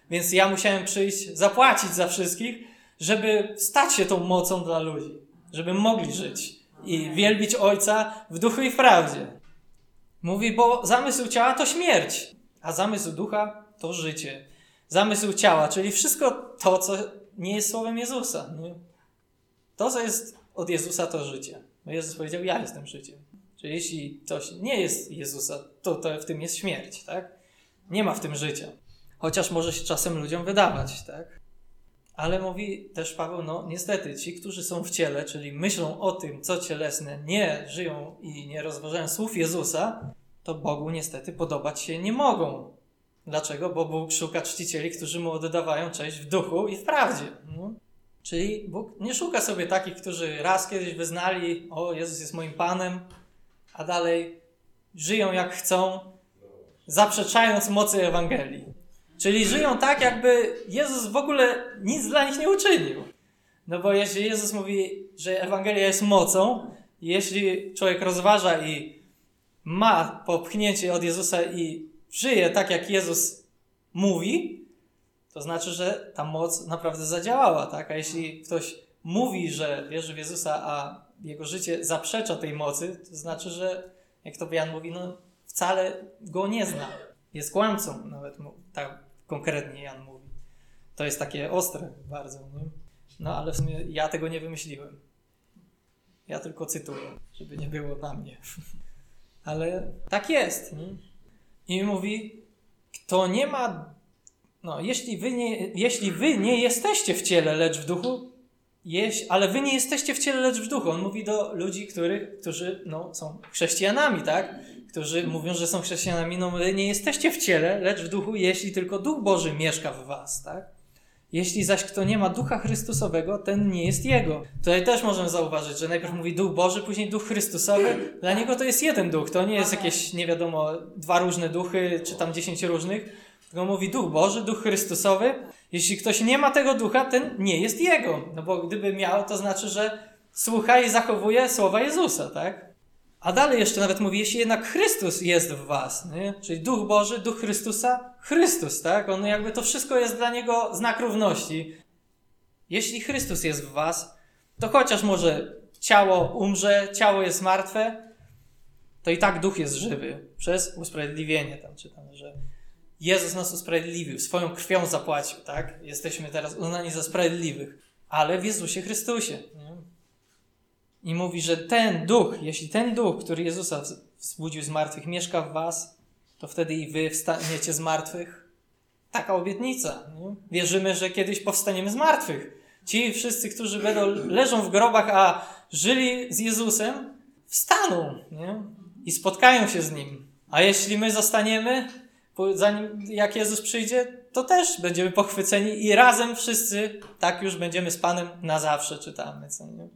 [SPEAKER 1] Więc ja musiałem przyjść, zapłacić za wszystkich, żeby stać się tą mocą dla ludzi. Żeby mogli żyć i wielbić Ojca w duchu i w prawdzie. Mówi, bo zamysł ciała to śmierć, a zamysł ducha to życie. Zamysł ciała, czyli wszystko to, co nie jest słowem Jezusa. Nie? To, co jest od Jezusa, to życie. Bo Jezus powiedział, ja jestem życiem. Czyli jeśli coś nie jest Jezusa, to, to w tym jest śmierć, tak? Nie ma w tym życia. Chociaż może się czasem ludziom wydawać, tak? Ale mówi też Paweł, no niestety, ci, którzy są w ciele, czyli myślą o tym, co cielesne, nie żyją i nie rozważają słów Jezusa, to Bogu niestety podobać się nie mogą. Dlaczego? Bo Bóg szuka czcicieli, którzy Mu oddawają cześć w duchu i w prawdzie. No. Czyli Bóg nie szuka sobie takich, którzy raz kiedyś wyznali, o Jezus jest moim Panem, a dalej żyją jak chcą, zaprzeczając mocy Ewangelii. Czyli żyją tak, jakby Jezus w ogóle nic dla nich nie uczynił. No bo jeśli Jezus mówi, że Ewangelia jest mocą, jeśli człowiek rozważa i ma popchnięcie od Jezusa i żyje tak, jak Jezus mówi, to znaczy, że ta moc naprawdę zadziałała, tak? A jeśli ktoś mówi, że wierzy w Jezusa, a jego życie zaprzecza tej mocy, to znaczy, że jak to Jan mówi, no wcale go nie zna. Jest kłamcą, nawet tak konkretnie Jan mówi. To jest takie ostre bardzo, nie? No ale w sumie ja tego nie wymyśliłem. Ja tylko cytuję, żeby nie było na mnie. Ale tak jest. Nie? I mówi, kto nie ma... No, jeśli wy nie, jeśli wy nie jesteście w ciele, lecz w duchu, jeś, ale wy nie jesteście w ciele, lecz w duchu. On mówi do ludzi, których, którzy no, są chrześcijanami, tak? Którzy mówią, że są chrześcijanami. No, wy nie jesteście w ciele, lecz w duchu, jeśli tylko Duch Boży mieszka w was, tak? Jeśli zaś kto nie ma Ducha Chrystusowego, ten nie jest Jego. Tutaj też możemy zauważyć, że najpierw mówi Duch Boży, później Duch Chrystusowy. Dla Niego to jest jeden Duch. To nie jest jakieś, nie wiadomo, dwa różne duchy, czy tam dziesięć różnych. Tylko mówi Duch Boży, Duch Chrystusowy. Jeśli ktoś nie ma tego Ducha, ten nie jest Jego. No bo gdyby miał, to znaczy, że słucha i zachowuje słowa Jezusa, tak? A dalej jeszcze nawet mówi, jeśli jednak Chrystus jest w was, nie? Czyli Duch Boży, Duch Chrystusa, Chrystus, tak? On jakby to wszystko jest dla Niego znak równości. Jeśli Chrystus jest w was, to chociaż może ciało umrze, ciało jest martwe, to i tak Duch jest żywy przez usprawiedliwienie tam czytam, że Jezus nas usprawiedliwił, swoją krwią zapłacił, tak? Jesteśmy teraz uznani za sprawiedliwych, ale w Jezusie Chrystusie. Nie? I mówi, że ten duch, jeśli ten duch, który Jezusa wzbudził z martwych, mieszka w was, to wtedy i wy wstaniecie z martwych. Taka obietnica. Nie? Wierzymy, że kiedyś powstaniemy z martwych. Ci wszyscy, którzy będą leżą w grobach, a żyli z Jezusem, wstaną, nie? I spotkają się z Nim. A jeśli my zostaniemy, zanim jak Jezus przyjdzie, to też będziemy pochwyceni i razem wszyscy tak już będziemy z Panem na zawsze, czytamy. Co nie?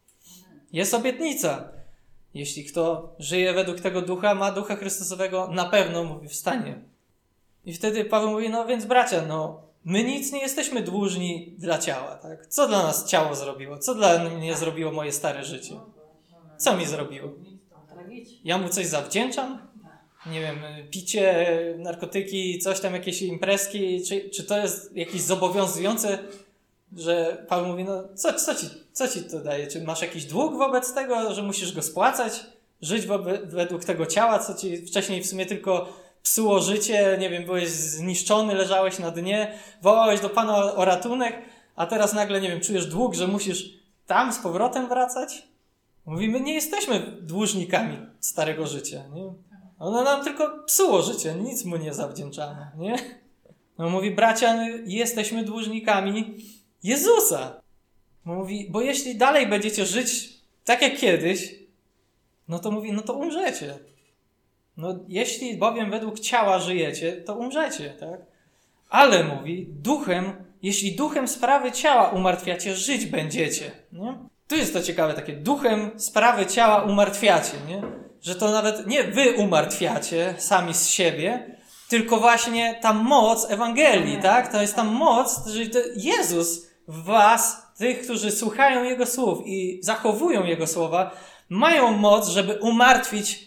[SPEAKER 1] Jest obietnica. Jeśli kto żyje według tego ducha, ma Ducha Chrystusowego, na pewno, mówi, wstanie. I wtedy Paweł mówi, no więc bracia, no my nic nie jesteśmy dłużni dla ciała, tak? Co dla nas ciało zrobiło? Co dla mnie zrobiło moje stare życie? Co mi zrobiło? Ja mu coś zawdzięczam? Nie wiem, picie, narkotyki, coś tam, jakieś imprezki, czy, czy to jest jakieś zobowiązujące, że Paweł mówi, no co, co, ci, co ci to daje? Czy masz jakiś dług wobec tego, że musisz go spłacać? Żyć wobe, według tego ciała, co ci wcześniej w sumie tylko psuło życie, nie wiem, byłeś zniszczony, leżałeś na dnie, wołałeś do Pana o, o ratunek, a teraz nagle, nie wiem, czujesz dług, że musisz tam z powrotem wracać? Mówi, my nie jesteśmy dłużnikami starego życia, nie? Ono nam tylko psuło życie, nic mu nie zawdzięczamy, nie? No mówi, bracia, my jesteśmy dłużnikami Jezusa. Mówi, bo jeśli dalej będziecie żyć tak jak kiedyś, no to mówi, no to umrzecie. No jeśli bowiem według ciała żyjecie, to umrzecie, tak? Ale mówi, duchem, jeśli duchem sprawy ciała umartwiacie, żyć będziecie, nie? Tu jest to ciekawe, takie duchem sprawy ciała umartwiacie, nie? Że to nawet nie wy umartwiacie sami z siebie, tylko właśnie ta moc Ewangelii, tak? To jest ta moc, że to Jezus w was, tych, którzy słuchają Jego słów i zachowują Jego słowa, mają moc, żeby umartwić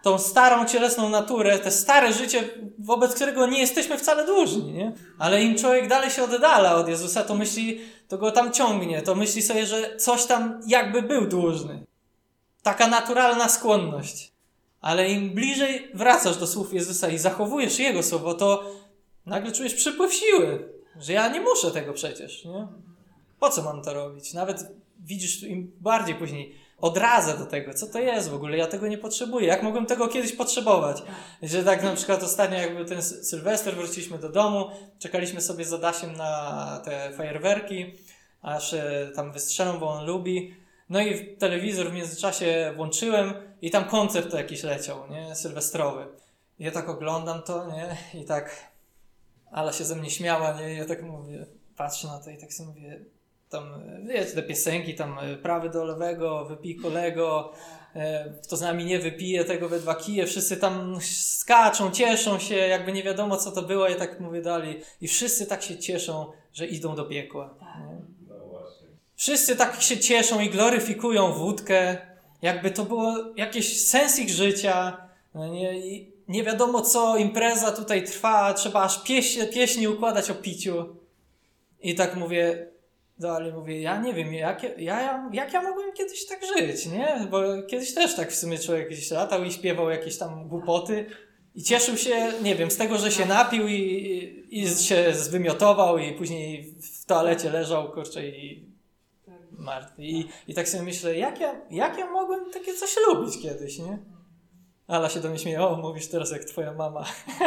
[SPEAKER 1] tą starą cielesną naturę, te stare życie, wobec którego nie jesteśmy wcale dłużni, nie? Ale im człowiek dalej się oddala od Jezusa, to myśli, to go tam ciągnie, to myśli sobie, że coś tam jakby był dłużny. Taka naturalna skłonność. Ale im bliżej wracasz do słów Jezusa i zachowujesz Jego słowo, to nagle czujesz przypływ siły, że ja nie muszę tego przecież, nie? Po co mam to robić? Nawet widzisz im bardziej później odrazę do tego, co to jest w ogóle, ja tego nie potrzebuję, jak mogłem tego kiedyś potrzebować. Że tak na przykład ostatnio jak był ten Sylwester, wróciliśmy do domu, czekaliśmy sobie z Adasiem na te fajerwerki, aż tam wystrzelą, bo on lubi. No i telewizor w międzyczasie włączyłem i tam koncert jakiś leciał, nie, sylwestrowy. I ja tak oglądam to, nie, i tak Ala się ze mnie śmiała, nie, i ja tak mówię, patrzę na to i tak sobie mówię, tam, wiecie, te piosenki, tam prawy do lewego, wypij kolego, kto z nami nie wypije, tego we dwa kije, wszyscy tam skaczą, cieszą się, jakby nie wiadomo co to było, i tak mówię dalej. I wszyscy tak się cieszą, że idą do piekła. Nie? Wszyscy tak się cieszą i gloryfikują wódkę, jakby to było jakiś sens ich życia, no nie, i nie wiadomo co, impreza tutaj trwa, trzeba aż pieśni, pieśni układać o piciu. I tak mówię, dalej mówię, ja nie wiem, jak ja, ja, jak ja mogłem kiedyś tak żyć, nie? Bo kiedyś też tak w sumie człowiek gdzieś latał i śpiewał jakieś tam głupoty i cieszył się, nie wiem, z tego, że się napił i, i, i się zwymiotował i później w toalecie leżał, kurczę, i martwy. I, i tak sobie myślę, jak ja, jak ja mogłem takie coś lubić kiedyś, nie? Ala się do mnie śmieje, o, mówisz teraz jak twoja mama.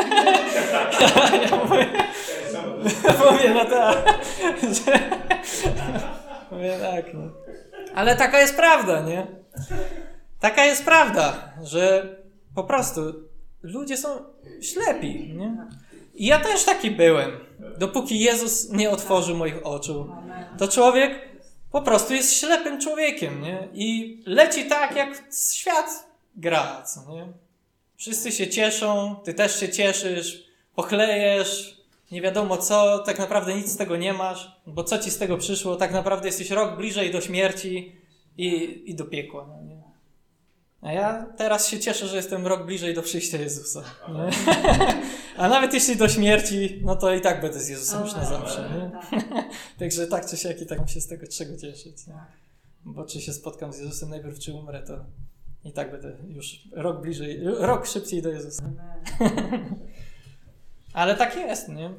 [SPEAKER 1] Ja mówię, mówię, no tak. Mówię, tak, no. Ale taka jest prawda, nie? Taka jest prawda, że po prostu ludzie są ślepi, nie? I ja też taki byłem. Dopóki Jezus nie otworzył moich oczu, to człowiek po prostu jest ślepym człowiekiem, nie? I leci tak, jak świat gra, co nie? Wszyscy się cieszą, ty też się cieszysz, pochlejesz, nie wiadomo co, tak naprawdę nic z tego nie masz, bo co ci z tego przyszło, tak naprawdę jesteś rok bliżej do śmierci i, i do piekła, no nie? A ja teraz się cieszę, że jestem rok bliżej do przyjścia Jezusa, nie? A nawet jeśli do śmierci, no to i tak będę z Jezusem już na zawsze, nie? Także tak czy siak i tak mam się z tego czego cieszyć, nie? Bo czy się spotkam z Jezusem najpierw, czy umrę, to i tak będę już rok bliżej, rok szybciej do Jezusa. Ale tak jest, nie?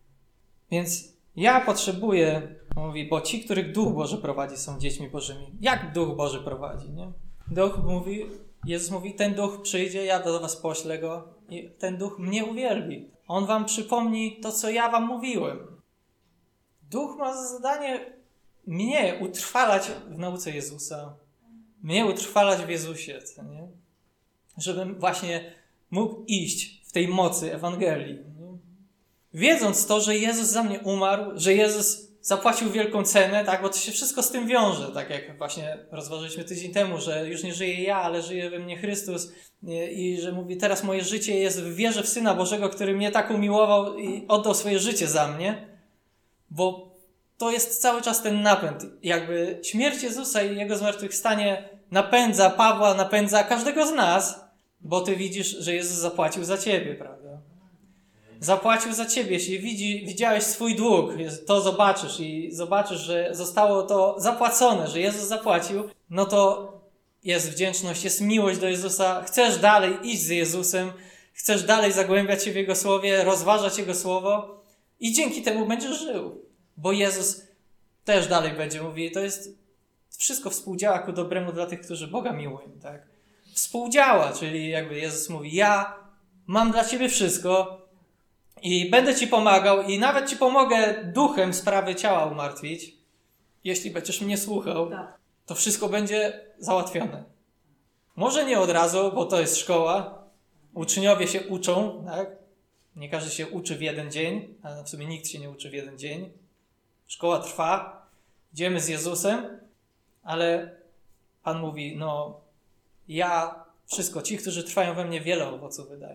[SPEAKER 1] Więc ja potrzebuję, mówi, bo ci, których Duch Boży prowadzi, są dziećmi Bożymi. Jak Duch Boży prowadzi, nie? Duch mówi, Jezus mówi, ten Duch przyjdzie, ja do was poślę go i ten Duch mnie uwielbi. On wam przypomni to, co ja wam mówiłem. Duch ma za zadanie mnie utrwalać w nauce Jezusa, mnie utrwalać w Jezusie, co nie? Żebym właśnie mógł iść w tej mocy Ewangelii. Nie? Wiedząc to, że Jezus za mnie umarł, że Jezus zapłacił wielką cenę, tak, bo to się wszystko z tym wiąże, tak jak właśnie rozważyliśmy tydzień temu, że już nie żyję ja, ale żyje we mnie Chrystus nie? I że mówi, teraz moje życie jest w wierze w Syna Bożego, który mnie tak umiłował i oddał swoje życie za mnie, bo to jest cały czas ten napęd. Jakby śmierć Jezusa i Jego zmartwychwstanie napędza Pawła, napędza każdego z nas, bo ty widzisz, że Jezus zapłacił za ciebie, prawda? Zapłacił za ciebie. Jeśli widzi, widziałeś swój dług, to zobaczysz i zobaczysz, że zostało to zapłacone, że Jezus zapłacił, no to jest wdzięczność, jest miłość do Jezusa. Chcesz dalej iść z Jezusem, chcesz dalej zagłębiać się w Jego Słowie, rozważać Jego Słowo i dzięki temu będziesz żył. Bo Jezus też dalej będzie mówił, to jest wszystko współdziała ku dobremu dla tych, którzy Boga miłują, tak? Współdziała, czyli jakby Jezus mówi, ja mam dla ciebie wszystko i będę ci pomagał i nawet ci pomogę duchem sprawy ciała umartwić. Jeśli będziesz mnie słuchał, to wszystko będzie załatwione. Może nie od razu, bo to jest szkoła. Uczniowie się uczą, tak? Nie każdy się uczy w jeden dzień, a w sumie nikt się nie uczy w jeden dzień. Szkoła trwa, idziemy z Jezusem, ale Pan mówi, no ja, wszystko, ci, którzy trwają we mnie, wiele owoców wydają.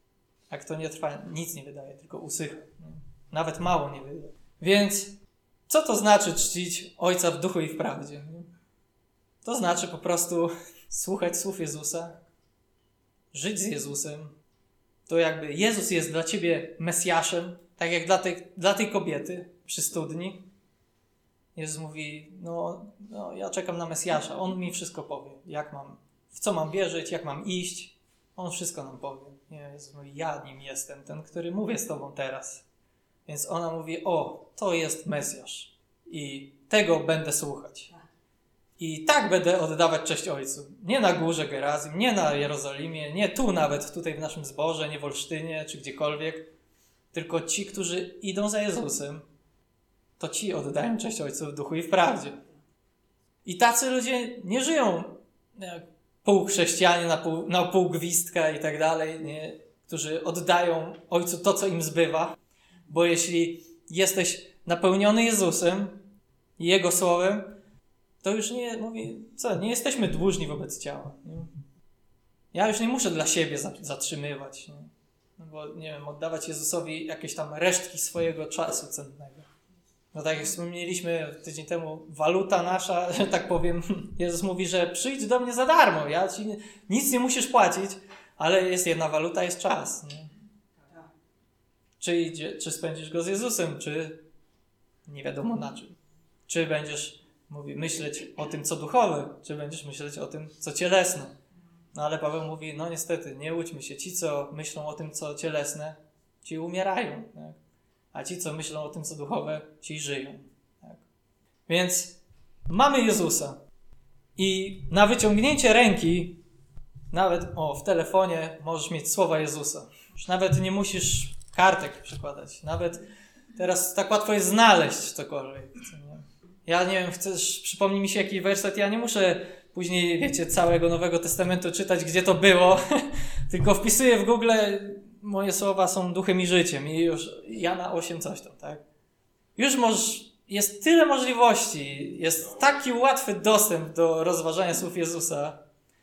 [SPEAKER 1] A kto nie trwa, nic nie wydaje, tylko usycha. Nawet mało nie wydaje. Więc co to znaczy czcić Ojca w duchu i w prawdzie? To znaczy po prostu słuchać słów Jezusa, żyć z Jezusem, to jakby Jezus jest dla ciebie Mesjaszem, tak jak dla tej, dla tej kobiety przy studni. Jezus mówi, no, no ja czekam na Mesjasza, On mi wszystko powie, jak mam, w co mam wierzyć, jak mam iść, On wszystko nam powie. Nie, Jezus mówi, ja nim jestem, ten, który mówię z tobą teraz. Więc ona mówi, o, to jest Mesjasz i tego będę słuchać. I tak będę oddawać cześć Ojcu. Nie na górze Gerazim, nie na Jerozolimie, nie tu nawet, tutaj w naszym zborze, nie w Olsztynie czy gdziekolwiek, tylko ci, którzy idą za Jezusem, to ci oddają cześć Ojcu w duchu i w prawdzie. I tacy ludzie nie żyją jak półchrześcijanie na pół, na pół gwizdka i tak dalej, nie, którzy oddają Ojcu to, co im zbywa, bo jeśli jesteś napełniony Jezusem i Jego Słowem, to już nie, mówi, co, nie jesteśmy dłużni wobec ciała. Nie? Ja już nie muszę dla siebie zatrzymywać, nie? No bo, nie wiem, oddawać Jezusowi jakieś tam resztki swojego czasu cennego. No tak jak wspomnieliśmy tydzień temu, waluta nasza, że tak powiem, Jezus mówi, że przyjdź do mnie za darmo, ja ci nic nie musisz płacić, ale jest jedna waluta, jest czas. Nie? Czy, idzie, czy spędzisz go z Jezusem, czy nie wiadomo na czym. Czy będziesz mówi, myśleć o tym, co duchowe, czy będziesz myśleć o tym, co cielesne. No ale Paweł mówi, no niestety, nie łudźmy się. Ci, co myślą o tym, co cielesne, ci umierają. Tak? A ci, co myślą o tym, co duchowe, ci żyją. Tak? Więc mamy Jezusa. I na wyciągnięcie ręki, nawet o, w telefonie możesz mieć słowa Jezusa. Już nawet nie musisz kartek przykładać. Nawet teraz tak łatwo jest znaleźć cokolwiek. Ja nie wiem, chcesz, przypomni mi się jakiś werset, ja nie muszę później, wiecie, całego Nowego Testamentu czytać, gdzie to było, tylko wpisuję w Google, moje słowa są duchem i życiem i już Jana osiem coś tam, tak? Już możesz, jest tyle możliwości, jest taki łatwy dostęp do rozważania słów Jezusa,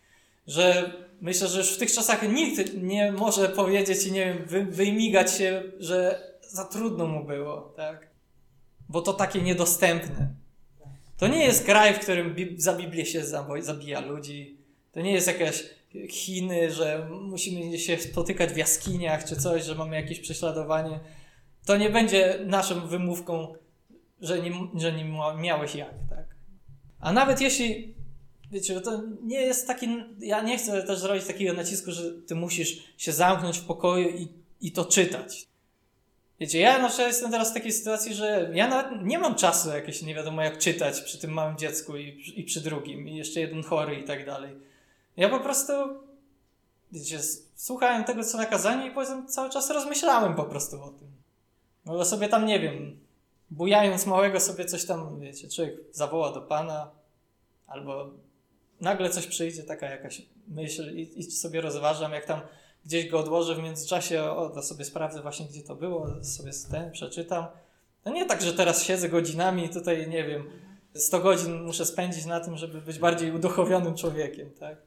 [SPEAKER 1] że myślę, że już w tych czasach nikt nie może powiedzieć i nie wiem, wy, wymigać się, że za trudno mu było, tak? Bo to takie niedostępne. To nie jest kraj, w którym za Biblię się zabija ludzi. To nie jest jakaś Chiny, że musimy się spotykać w jaskiniach czy coś, że mamy jakieś prześladowanie. To nie będzie naszą wymówką, że nie, że nie miałeś jak, tak? A nawet jeśli, wiecie, to nie jest taki, ja nie chcę też zrobić takiego nacisku, że ty musisz się zamknąć w pokoju i, i to czytać. Wiecie, ja na przykład jestem teraz w takiej sytuacji, że ja nawet nie mam czasu jakieś nie wiadomo jak czytać przy tym małym dziecku i, i przy drugim i jeszcze jeden chory i tak dalej. Ja po prostu, wiecie, słuchałem tego co na kazaniu i potem cały czas rozmyślałem po prostu o tym. No sobie tam, nie wiem, bujając małego sobie coś tam, wiecie, człowiek zawoła do Pana albo nagle coś przyjdzie, taka jakaś myśl i, i sobie rozważam, jak tam gdzieś go odłożę w międzyczasie, o, to sobie sprawdzę właśnie, gdzie to było, sobie ten przeczytam. No nie tak, że teraz siedzę godzinami i tutaj, nie wiem, sto godzin muszę spędzić na tym, żeby być bardziej uduchowionym człowiekiem, tak?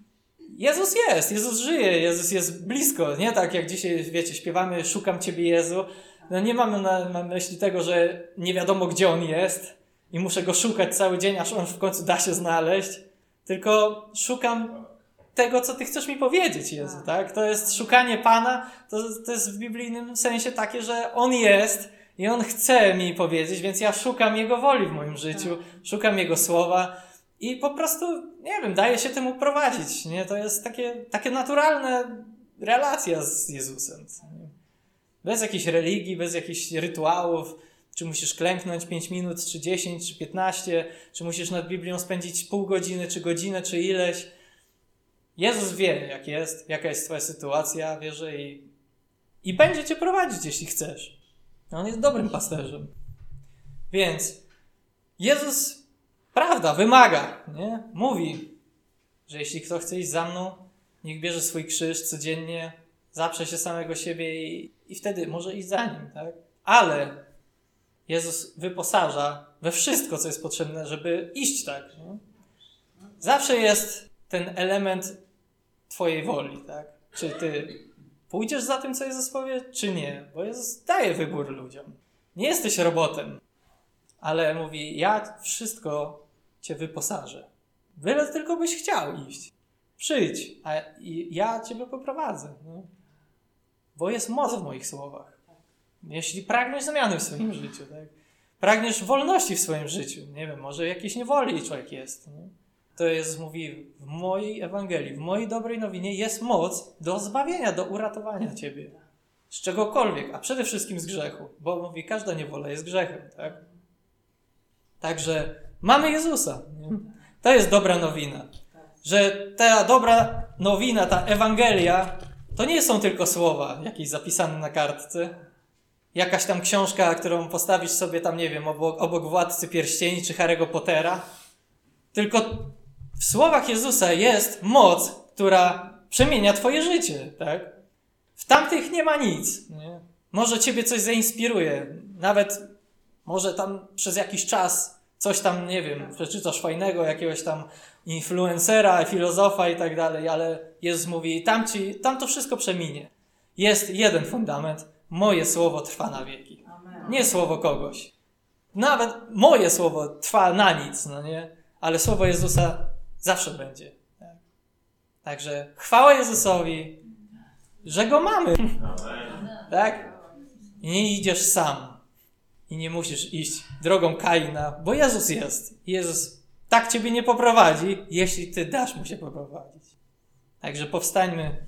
[SPEAKER 1] Jezus jest, Jezus żyje, Jezus jest blisko, nie tak jak dzisiaj, wiecie, śpiewamy Szukam Ciebie, Jezu. No nie mamy na, na myśli tego, że nie wiadomo, gdzie On jest i muszę Go szukać cały dzień, aż On w końcu da się znaleźć, tylko szukam tego, co Ty chcesz mi powiedzieć, Jezu, tak? To jest szukanie Pana, to, to jest w biblijnym sensie takie, że On jest i On chce mi powiedzieć, więc ja szukam Jego woli w moim życiu, szukam Jego słowa i po prostu, nie wiem, daję się temu prowadzić, nie? To jest takie, takie naturalne relacja z Jezusem. Bez jakiejś religii, bez jakichś rytuałów, czy musisz klęknąć pięć minut, czy dziesięć, czy piętnaście, czy musisz nad Biblią spędzić pół godziny, czy godzinę, czy ileś. Jezus wie, jak jest, jaka jest twoja sytuacja, wierzę i, i będzie cię prowadzić, jeśli chcesz. On jest dobrym pasterzem. Więc Jezus, prawda, wymaga, nie? Mówi, że jeśli kto chce iść za mną, niech bierze swój krzyż codziennie, zaprze się samego siebie i, i wtedy może iść za nim, tak? Ale Jezus wyposaża we wszystko, co jest potrzebne, żeby iść tak. Nie? Zawsze jest ten element twojej woli, tak? Czy ty pójdziesz za tym, co Jezus powie, czy nie? Bo Jezus daje wybór ludziom. Nie jesteś robotem, ale mówi, ja wszystko cię wyposażę. Byle tylko byś chciał iść. Przyjdź, a ja ciebie poprowadzę. No. Bo jest moc w moich słowach. Jeśli pragniesz zmiany w swoim życiu, tak? Pragniesz wolności w swoim życiu, nie wiem, może jakiejś niewoli człowiek jest. Nie? To Jezus mówi, w mojej Ewangelii, w mojej dobrej nowinie jest moc do zbawienia, do uratowania ciebie. Z czegokolwiek, a przede wszystkim z grzechu. Bo mówi, każda niewola jest grzechem, tak? Także mamy Jezusa. Nie? To jest dobra nowina. Że ta dobra nowina, ta Ewangelia, to nie są tylko słowa jakieś zapisane na kartce. Jakaś tam książka, którą postawisz sobie tam, nie wiem, obok, obok Władcy Pierścieni czy Harry'ego Pottera. Tylko w słowach Jezusa jest moc, która przemienia twoje życie, tak? W tamtych nie ma nic. Nie? Może ciebie coś zainspiruje. Nawet może tam przez jakiś czas coś tam, nie wiem, przeczytasz fajnego, jakiegoś tam influencera, filozofa i tak dalej, ale Jezus mówi, tam, ci, tam to wszystko przeminie. Jest jeden fundament. Moje słowo trwa na wieki. Nie słowo kogoś. Nawet moje słowo trwa na nic, no nie? Ale słowo Jezusa zawsze będzie. Tak? Także chwała Jezusowi, że Go mamy. Tak? I nie idziesz sam. I nie musisz iść drogą Kaina, bo Jezus jest. Jezus tak ciebie nie poprowadzi, jeśli ty dasz Mu się poprowadzić. Także powstańmy